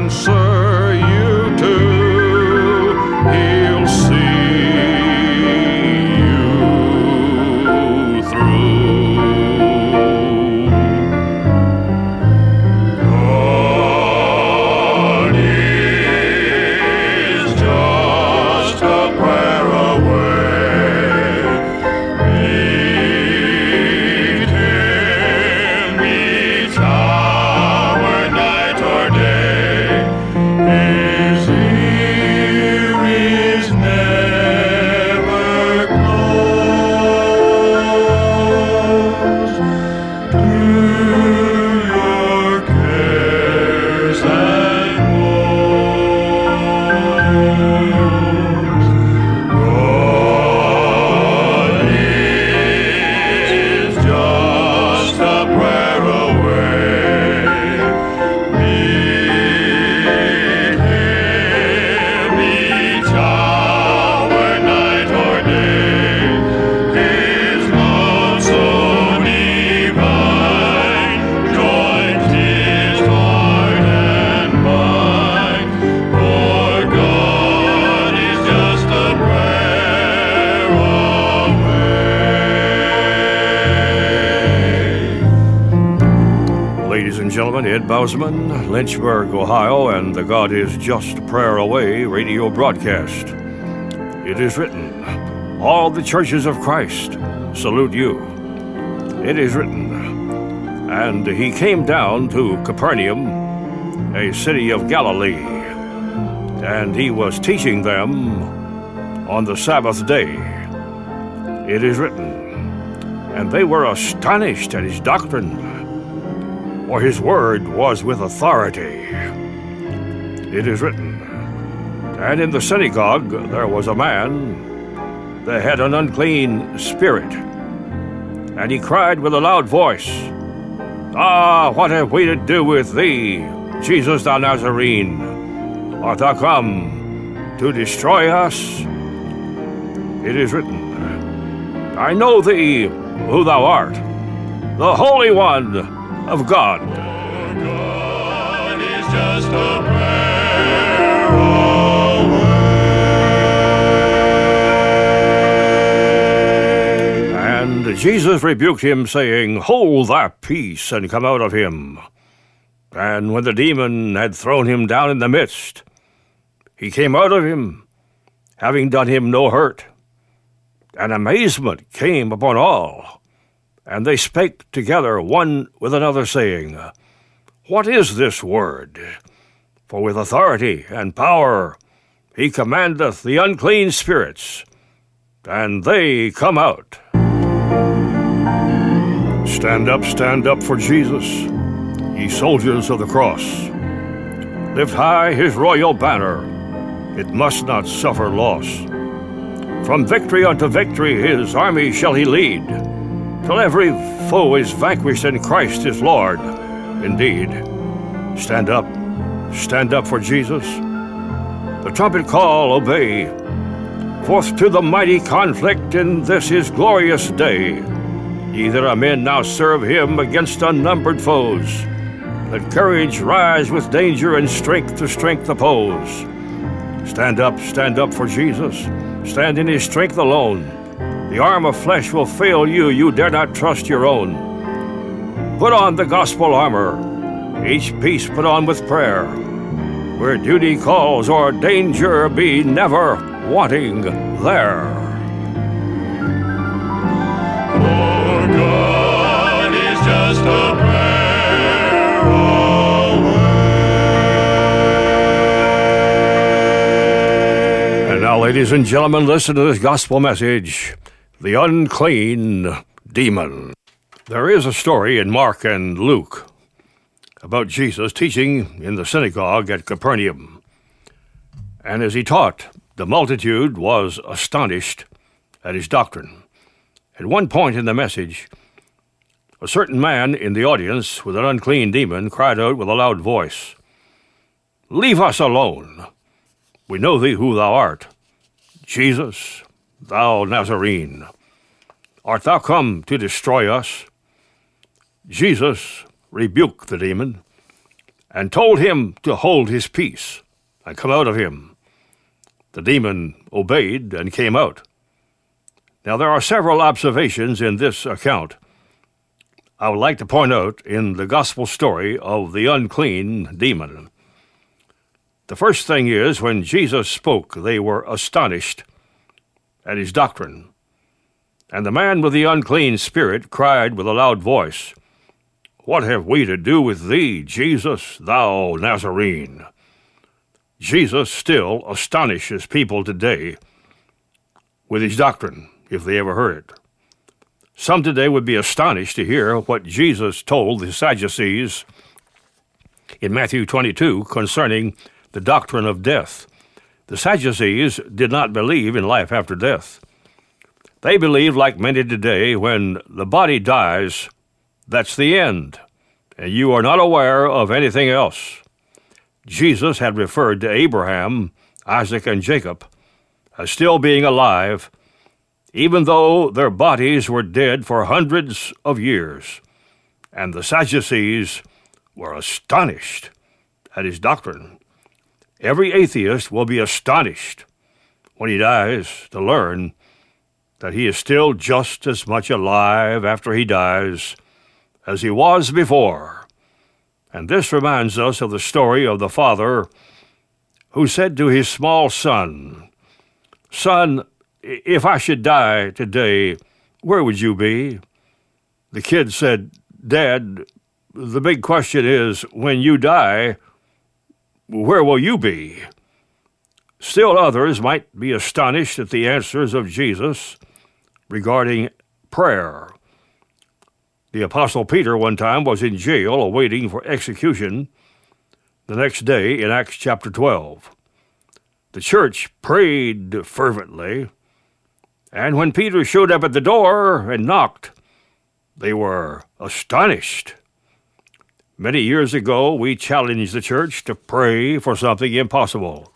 answer you to. He'll see you through. God is just a prayer away. Meet Him each hour, night or day. His ear is never closed to your cares and woes. God is just a prayer away. Meet Him each hour, night or day. His love so divine joins His heart and mind. For God is just a prayer away. Ladies and gentlemen, Ed Bousman, Lynchburg, Ohio, and the God is Just a Prayer Away radio broadcast. It is written, all the churches of Christ salute you. It is written, and he came down to Capernaum, a city of Galilee, and he was teaching them on the Sabbath day. It is written, and they were astonished at his doctrine, for his word was with authority. It is written, and in the synagogue there was a man that had an unclean spirit, and he cried with a loud voice, Ah, what have we to do with thee, Jesus thou Nazarene? Art thou come to destroy us? It is written, I know thee who thou art, the Holy One of God. God is just a prayer away. And Jesus rebuked him, saying, Hold thy peace, and come out of him. And when the demon had thrown him down in the midst, he came out of him, having done him no hurt. And amazement came upon all, and they spake together one with another, saying, What is this word? For with authority and power he commandeth the unclean spirits, and they come out. Stand up for Jesus, ye soldiers of the cross. Lift high his royal banner, it must not suffer loss. From victory unto victory his army shall he lead, till every foe is vanquished and Christ is Lord. Indeed, stand up for Jesus. The trumpet call obey. Forth to the mighty conflict in this his glorious day. Ye that are men now serve him against unnumbered foes. Let courage rise with danger and strength to strength oppose. Stand up for Jesus. Stand in his strength alone. The arm of flesh will fail you, you dare not trust your own. Put on the gospel armor, each piece put on with prayer. Where duty calls or danger, be never wanting there. For God is just a prayer away. And now, ladies and gentlemen, listen to this gospel message. The unclean demon. There is a story in Mark and Luke about Jesus teaching in the synagogue at Capernaum. And as he taught, the multitude was astonished at his doctrine. At one point in the message, a certain man in the audience with an unclean demon cried out with a loud voice, Leave us alone. We know thee who thou art, Jesus, thou Nazarene. Art thou come to destroy us? Jesus rebuked the demon, and told him to hold his peace and come out of him. The demon obeyed and came out. Now, there are several observations in this account I would like to point out in the gospel story of the unclean demon. The first thing is, when Jesus spoke, they were astonished at his doctrine. And the man with the unclean spirit cried with a loud voice, "What have we to do with thee, Jesus, thou Nazarene?" Jesus still astonishes people today with his doctrine, if they ever heard it. Some today would be astonished to hear what Jesus told the Sadducees in Matthew 22 concerning the doctrine of death. The Sadducees did not believe in life after death. They believed, like many today, when the body dies, that's the end, and you are not aware of anything else. Jesus had referred to Abraham, Isaac, and Jacob as still being alive, even though their bodies were dead for hundreds of years, and the Sadducees were astonished at his doctrine. Every atheist will be astonished when he dies to learn that he is still just as much alive after he dies as he was before. And this reminds us of the story of the father who said to his small son, "Son, if I should die today, where would you be?" The kid said, "Dad, the big question is, when you die, where will you be?" Still others might be astonished at the answers of Jesus regarding prayer. The Apostle Peter one time was in jail awaiting for execution the next day in Acts chapter 12. The church prayed fervently, and when Peter showed up at the door and knocked, they were astonished. Many years ago, we challenged the church to pray for something impossible.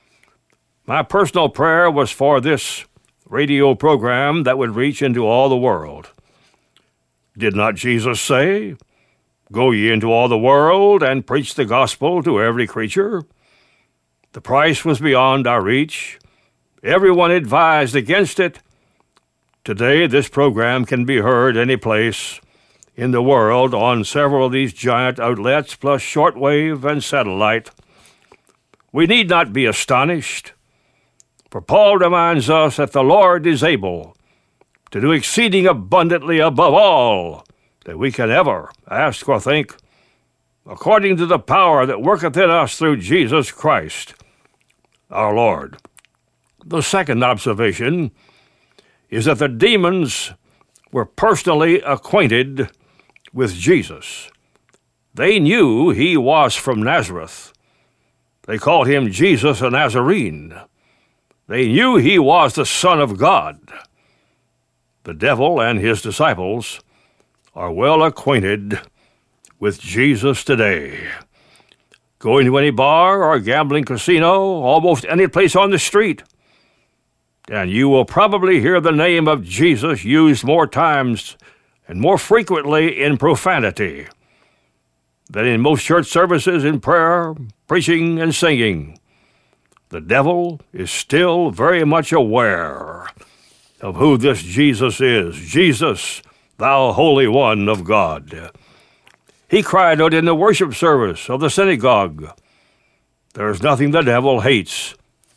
My personal prayer was for this radio program that would reach into all the world. Did not Jesus say, "Go ye into all the world and preach the gospel to every creature"? The price was beyond our reach. Everyone advised against it. Today, this program can be heard any place in the world on several of these giant outlets, plus shortwave and satellite. We need not be astonished, for Paul reminds us that the Lord is able to do exceeding abundantly above all that we can ever ask or think, according to the power that worketh in us through Jesus Christ, our Lord. The second observation is that the demons were personally acquainted with Jesus. They knew he was from Nazareth. They called him Jesus the Nazarene. They knew he was the Son of God. The devil and his disciples are well acquainted with Jesus today. Go into any bar or gambling casino, almost any place on the street, and you will probably hear the name of Jesus used more times and more frequently in profanity than in most church services in prayer, preaching, and singing. The devil is still very much aware of who this Jesus is. Jesus, thou Holy One of God. He cried out in the worship service of the synagogue, "There is nothing the devil hates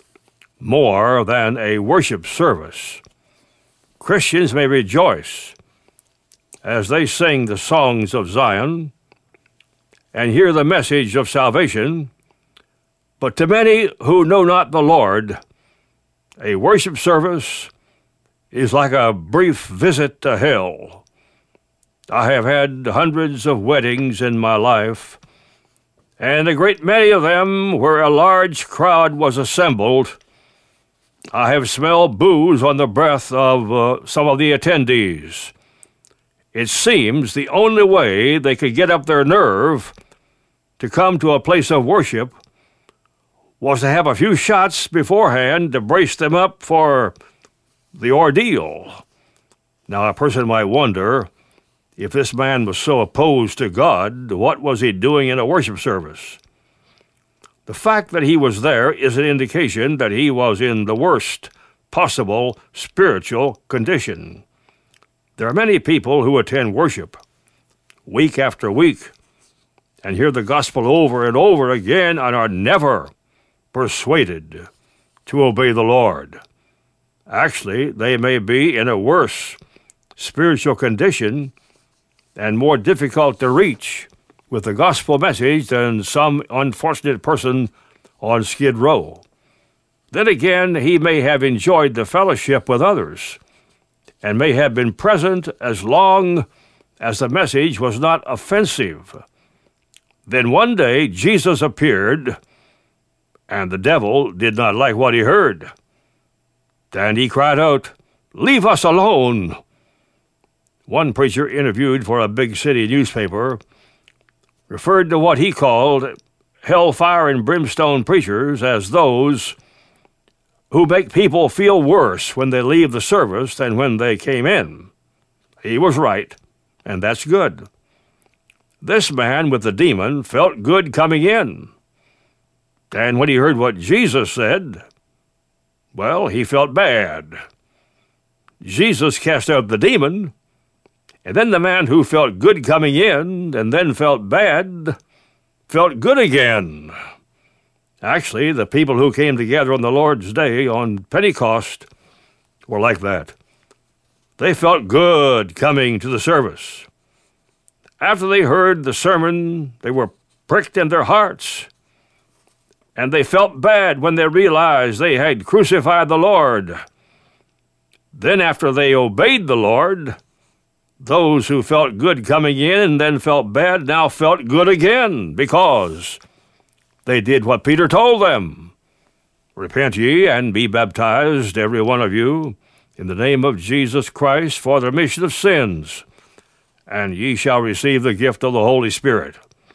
more than a worship service." Christians may rejoice as they sing the songs of Zion and hear the message of salvation, but to many who know not the Lord, a worship service is like a brief visit to hell. I have had hundreds of weddings in my life, and a great many of them where a large crowd was assembled. I have smelled booze on the breath of some of the attendees. It seems the only way they could get up their nerve to come to a place of worship was to have a few shots beforehand to brace them up for the ordeal. Now, a person might wonder, If this man was so opposed to God, what was he doing in a worship service? The fact that he was there is an indication that he was in the worst possible spiritual condition. There are many people who attend worship week after week and hear the gospel over and over again and are never persuaded to obey the Lord. Actually, they may be in a worse spiritual condition and more difficult to reach with the gospel message than some unfortunate person on Skid Row. Then again, he may have enjoyed the fellowship with others and may have been present as long as the message was not offensive. Then one day Jesus appeared, and the devil did not like what he heard. And he cried out, "Leave us alone!" One preacher interviewed for a big city newspaper referred to what he called hellfire and brimstone preachers as those who make people feel worse when they leave the service than when they came in. He was right, and that's good. This man with the demon felt good coming in. And when he heard what Jesus said, well, he felt bad. Jesus cast out the demon, and then the man who felt good coming in and then felt bad felt good again. Actually, the people who came together on the Lord's Day on Pentecost were like that. They felt good coming to the service. After they heard the sermon, they were pricked in their hearts, and they felt bad when they realized they had crucified the Lord. Then after they obeyed the Lord, those who felt good coming in and then felt bad now felt good again because they did what Peter told them. Repent ye and be baptized, every one of you, in the name of Jesus Christ for the remission of sins, and ye shall receive the gift of the Holy Spirit.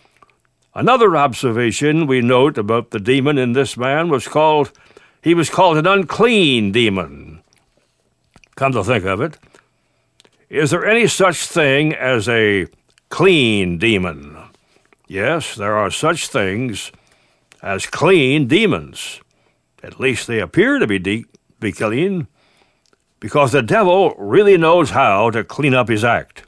Another observation we note about the demon in this man was he was called an unclean demon. Come to think of it, is there any such thing as a clean demon? Yes, there are such things as clean demons. At least they appear to be clean, because the devil really knows how to clean up his act.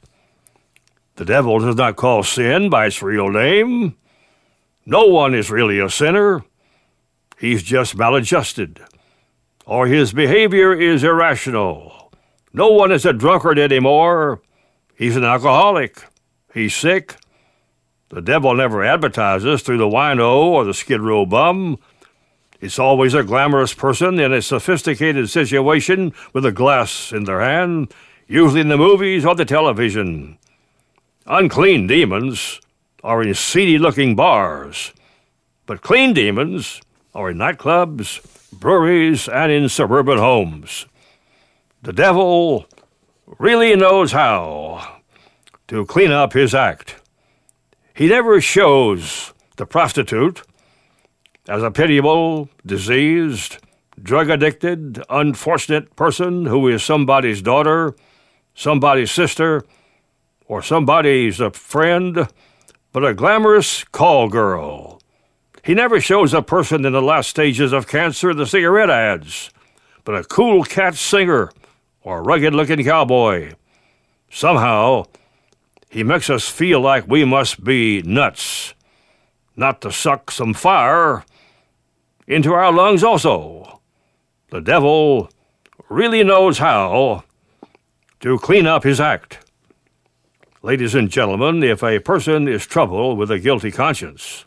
The devil does not call sin by its real name. No one is really a sinner. He's just maladjusted, or his behavior is irrational. No one is a drunkard anymore. He's an alcoholic. He's sick. The devil never advertises through the wino or the Skid Row bum. It's always a glamorous person in a sophisticated situation with a glass in their hand, usually in the movies or the television. Unclean demons are in seedy-looking bars, but clean demons are in nightclubs, breweries, and in suburban homes. The devil really knows how to clean up his act. He never shows the prostitute as a pitiable, diseased, drug-addicted, unfortunate person who is somebody's daughter, somebody's sister, or somebody's a friend, but a glamorous call girl. He never shows a person in the last stages of cancer in the cigarette ads, but a cool cat singer or a rugged-looking cowboy. Somehow, he makes us feel like we must be nuts, not to suck some fire into our lungs also. The devil really knows how to clean up his act. Ladies and gentlemen, if a person is troubled with a guilty conscience,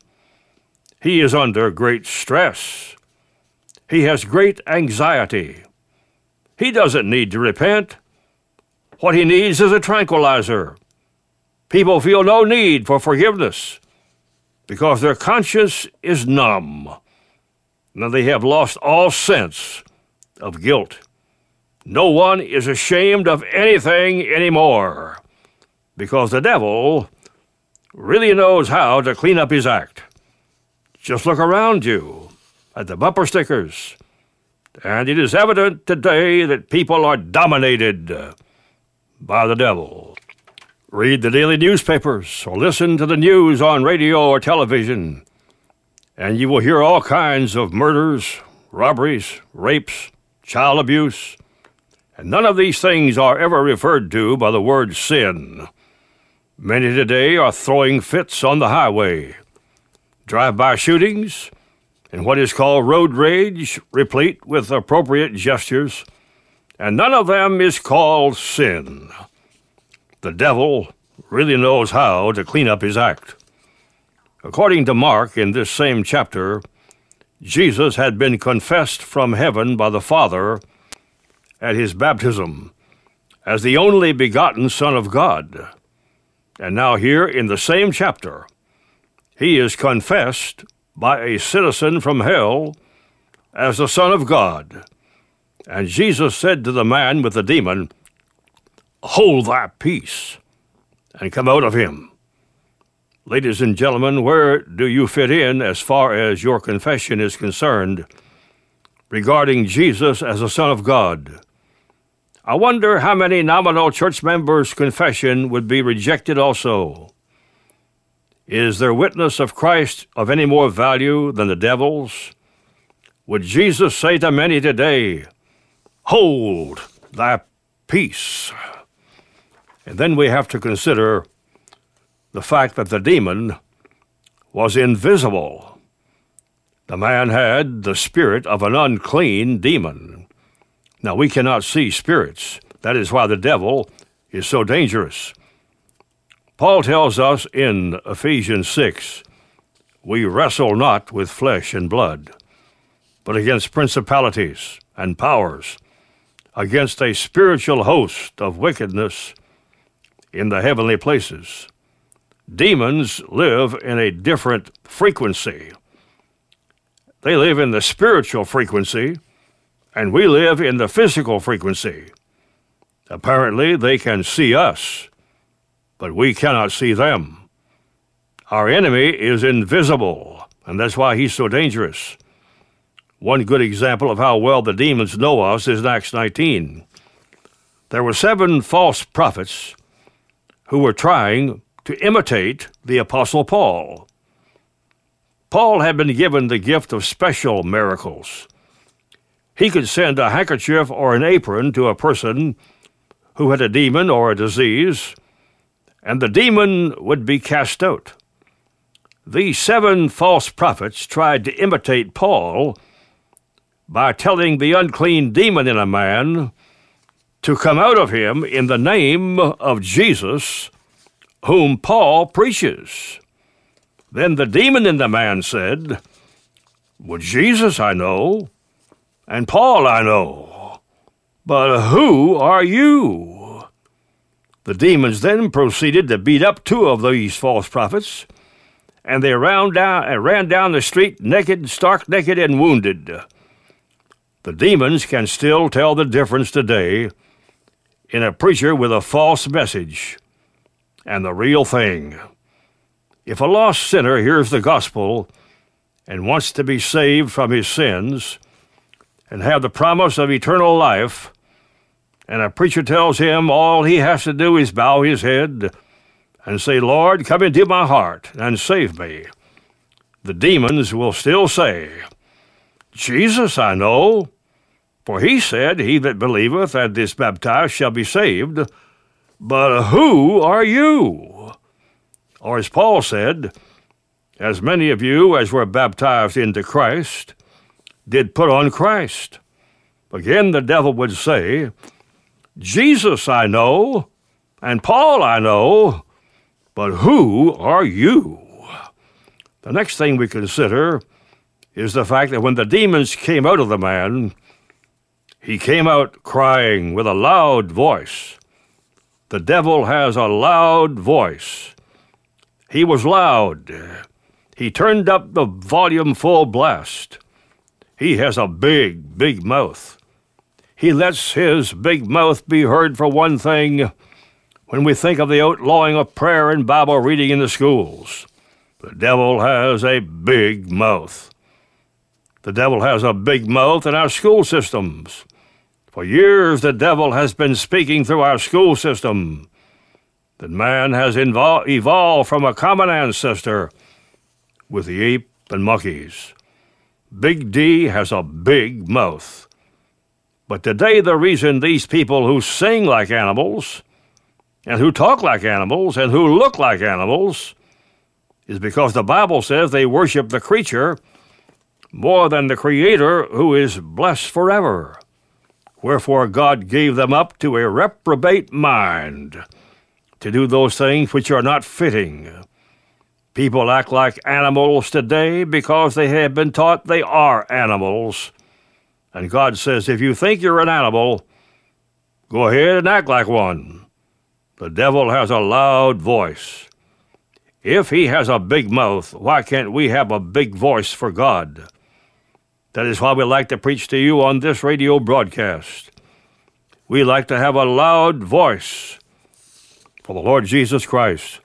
he is under great stress. He has great anxiety. He doesn't need to repent. What he needs is a tranquilizer. People feel no need for forgiveness because their conscience is numb. Now they have lost all sense of guilt. No one is ashamed of anything anymore because the devil really knows how to clean up his act. Just look around you at the bumper stickers, and it is evident today that people are dominated by the devil. Read the daily newspapers or listen to the news on radio or television, and you will hear all kinds of murders, robberies, rapes, child abuse, and none of these things are ever referred to by the word sin. Many today are throwing fits on the highway, drive-by shootings, and what is called road rage, replete with appropriate gestures, and none of them is called sin. The devil really knows how to clean up his act. According to Mark, in this same chapter, Jesus had been confessed from heaven by the Father at his baptism as the only begotten Son of God. And now here in the same chapter, he is confessed by a citizen from hell as the Son of God. And Jesus said to the man with the demon, "Hold thy peace, and come out of him." Ladies and gentlemen, where do you fit in as far as your confession is concerned regarding Jesus as the Son of God? I wonder how many nominal church members' confession would be rejected also. Is their witness of Christ of any more value than the devil's? Would Jesus say to many today, "Hold thy peace"? And then we have to consider the fact that the demon was invisible. The man had the spirit of an unclean demon. Now, we cannot see spirits. That is why the devil is so dangerous. Paul tells us in Ephesians 6, "We wrestle not with flesh and blood, but against principalities and powers, against a spiritual host of wickedness in the heavenly places." Demons live in a different frequency. They live in the spiritual frequency, and we live in the physical frequency. Apparently, they can see us, but we cannot see them. Our enemy is invisible, and that's why he's so dangerous. One good example of how well the demons know us is in Acts 19. There were 7 false prophets who were trying to imitate the Apostle Paul. Paul had been given the gift of special miracles. He could send a handkerchief or an apron to a person who had a demon or a disease, and the demon would be cast out. These 7 false prophets tried to imitate Paul by telling the unclean demon in a man to come out of him in the name of Jesus, whom Paul preaches. Then the demon in the man said, "Well, Jesus I know, and Paul I know, but who are you?" The demons then proceeded to beat up 2 of these false prophets, and they ran down the street naked, stark naked, and wounded. The demons can still tell the difference today in a preacher with a false message and the real thing. If a lost sinner hears the gospel and wants to be saved from his sins and have the promise of eternal life, and a preacher tells him all he has to do is bow his head and say, "Lord, come into my heart and save me," the demons will still say, "Jesus I know, for he said, he that believeth and is baptized shall be saved, but who are you?" Or as Paul said, "As many of you as were baptized into Christ did put on Christ." Again, the devil would say, "Jesus I know, and Paul I know, but who are you?" The next thing we consider is the fact that when the demons came out of the man, he came out crying with a loud voice. The devil has a loud voice. He was loud. He turned up the volume full blast. He has a big, big mouth. He lets his big mouth be heard for one thing when we think of the outlawing of prayer and Bible reading in the schools. The devil has a big mouth. The devil has a big mouth in our school systems. For years, the devil has been speaking through our school system. that man has evolved from a common ancestor with the ape and monkeys. Big D has a big mouth. But today the reason these people who sing like animals and who talk like animals and who look like animals is because the Bible says they worship the creature more than the Creator, who is blessed forever. Wherefore God gave them up to a reprobate mind, to do those things which are not fitting. People act like animals today because they have been taught they are animals. And God says, if you think you're an animal, go ahead and act like one. The devil has a loud voice. If he has a big mouth, why can't we have a big voice for God? That is why we like to preach to you on this radio broadcast. We like to have a loud voice for the Lord Jesus Christ.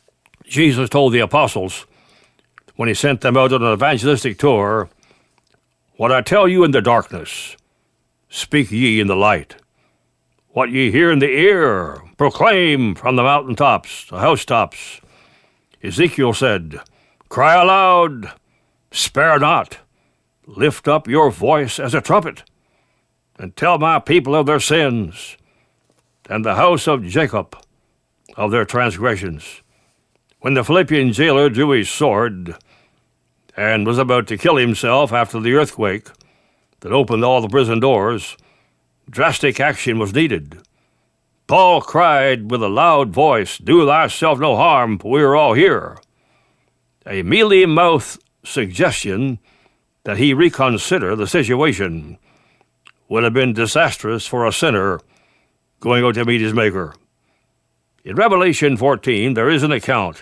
Jesus told the apostles, when he sent them out on an evangelistic tour, what I tell you in the darkness, speak ye in the light. What ye hear in the ear, proclaim from the mountaintops, the housetops. Ezekiel said, cry aloud, spare not. Lift up your voice as a trumpet, and tell my people of their sins, and the house of Jacob of their transgressions. When the Philippian jailer drew his sword and was about to kill himself after the earthquake that opened all the prison doors, drastic action was needed. Paul cried with a loud voice, do thyself no harm, for we are all here. A mealy-mouthed suggestion that he reconsider the situation would have been disastrous for a sinner going out to meet his Maker. In Revelation 14, there is an account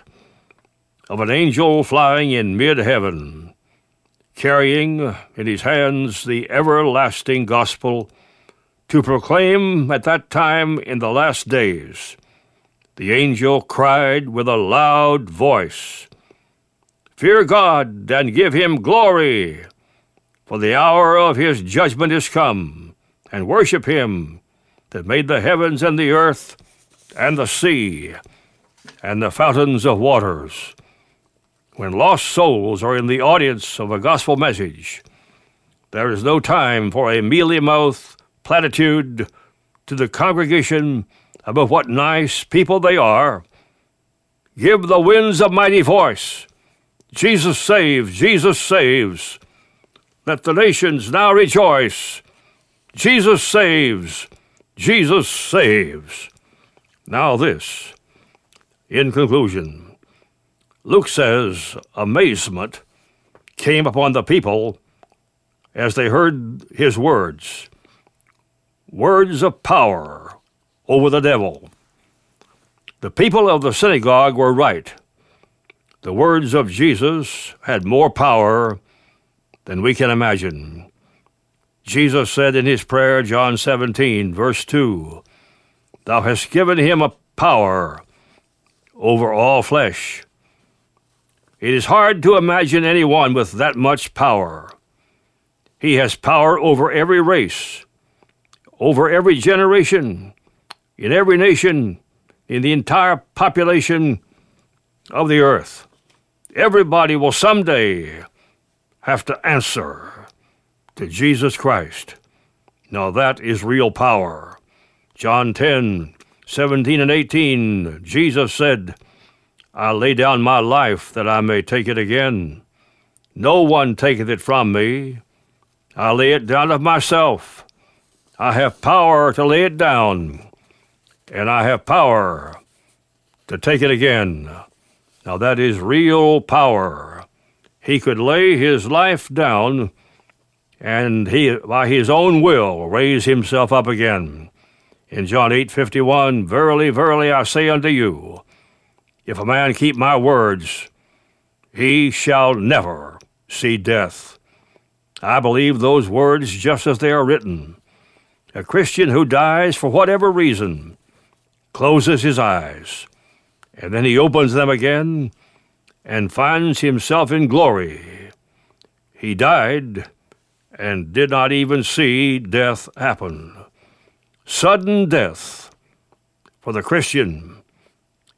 of an angel flying in mid-heaven, carrying in his hands the everlasting gospel to proclaim at that time in the last days. The angel cried with a loud voice, fear God and give him glory, for the hour of his judgment is come, and worship him that made the heavens and the earth and the sea and the fountains of waters. When lost souls are in the audience of a gospel message, there is no time for a mealy-mouthed platitude to the congregation about what nice people they are. Give the winds a mighty voice. Jesus saves, Jesus saves. Let the nations now rejoice. Jesus saves, Jesus saves. Now this, in conclusion, Luke says amazement came upon the people as they heard his words, words of power over the devil. The people of the synagogue were right. The words of Jesus had more power than we can imagine. Jesus said in his prayer, John 17, verse 2, thou hast given him a power over all flesh. It is hard to imagine anyone with that much power. He has power over every race, over every generation, in every nation, in the entire population of the earth. Everybody will someday have to answer to Jesus Christ. Now that is real power. John 10, 17 and 18, Jesus said, I lay down my life that I may take it again. No one taketh it from me. I lay it down of myself. I have power to lay it down, and I have power to take it again. Now that is real power. He could lay his life down, and he, by his own will, raise himself up again. In John 8:51, verily, verily, I say unto you, if a man keep my words, he shall never see death. I believe those words just as they are written. A Christian who dies for whatever reason closes his eyes, and then he opens them again and finds himself in glory. He died and did not even see death happen. Sudden death for the Christian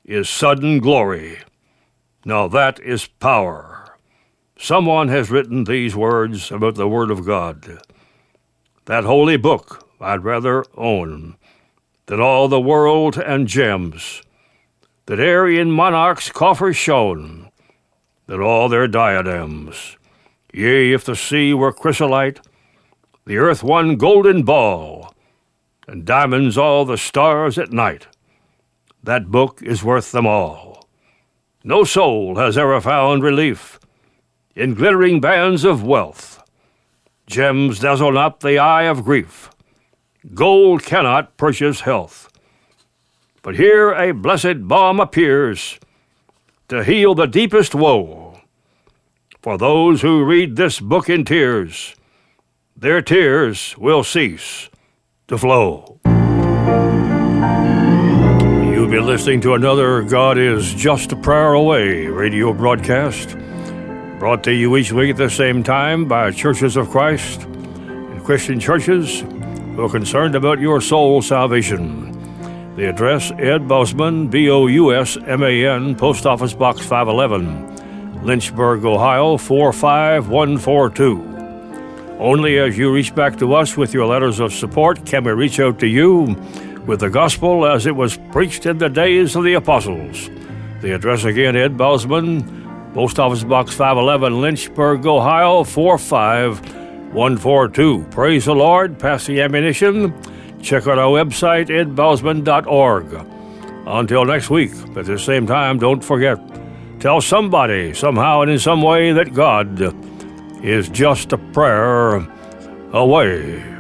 is sudden glory. Now that is power. Someone has written these words about the Word of God. That holy book I'd rather own than all the world and gems that Aryan monarchs' coffers shone, than all their diadems. Yea, if the sea were chrysolite, the earth one golden ball, and diamonds all the stars at night, that book is worth them all. No soul has ever found relief in glittering bands of wealth. Gems dazzle not the eye of grief. Gold cannot purchase health. But here a blessed balm appears to heal the deepest woe. For those who read this book in tears, their tears will cease to flow. You've been listening to another God is Just a Prayer Away radio broadcast, brought to you each week at the same time by Churches of Christ and Christian churches who are concerned about your soul salvation. The address, Ed Bousman, Bousman, Post Office Box 511, Lynchburg, Ohio, 45142. Only as you reach back to us with your letters of support can we reach out to you with the gospel as it was preached in the days of the apostles. The address again, Ed Bousman, Post Office Box 511, Lynchburg, Ohio, 45142. Praise the Lord. Pass the ammunition. Check out our website, edbousman.org. Until next week, at the same time, don't forget, tell somebody, somehow and in some way, that God is just a prayer away.